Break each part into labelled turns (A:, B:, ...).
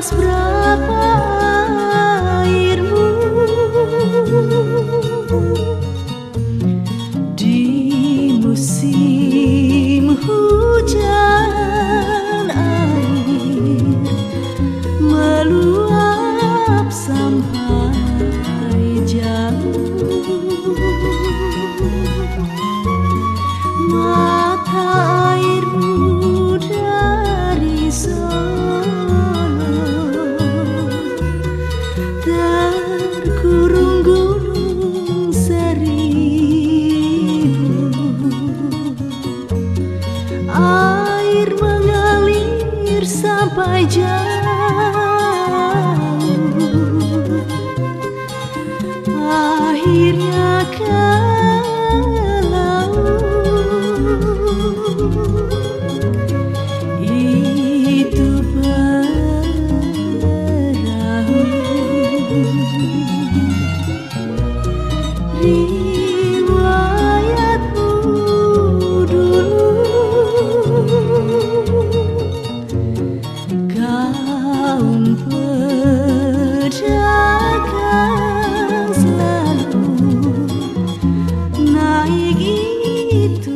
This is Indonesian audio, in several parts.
A: Deras berapa airmu di musim hujan, air meluap sampai jauh. Mata airmu dari terkurung gunung seribu. Air mengalir sampai jauh, akhirnya ke laut. Itu perahu. Riwayatmu dulu, kaum pedagang selalu naik itu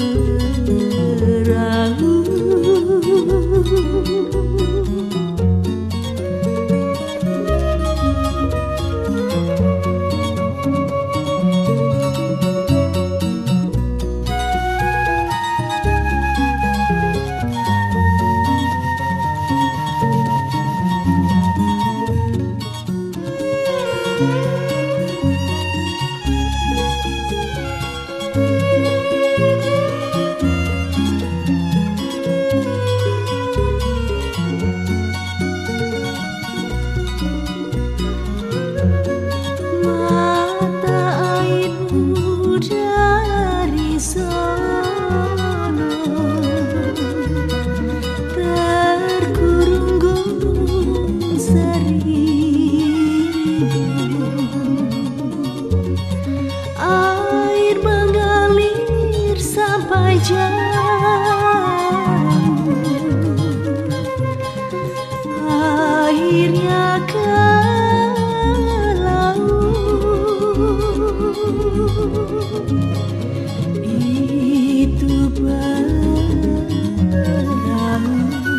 A: perahu. Air mengalir sampai jauh, akhirnya ke laut. Itu perahu.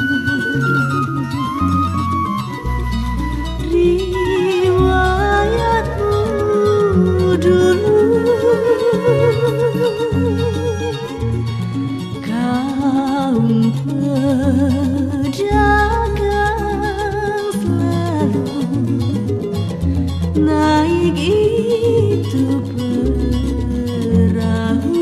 A: Riwayatmu dulu, kaum pedagang selalu naik itu perahu.